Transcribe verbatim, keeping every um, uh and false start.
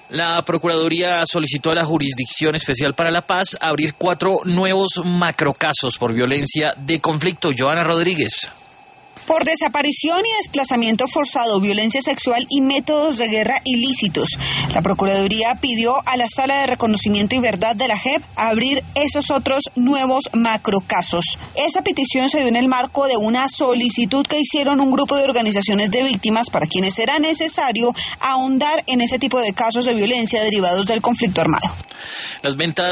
La Procuraduría solicitó a la Jurisdicción Especial para la Paz abrir cuatro nuevos macrocasos por violencia de conflicto. Joana Rodríguez. Por desaparición y desplazamiento forzado, violencia sexual y métodos de guerra ilícitos. La Procuraduría pidió a la Sala de Reconocimiento y Verdad de la J E P abrir esos otros nuevos macrocasos. Esa petición se dio en el marco de una solicitud que hicieron un grupo de organizaciones de víctimas para quienes será necesario ahondar en ese tipo de casos de violencia derivados del conflicto armado. Las ventas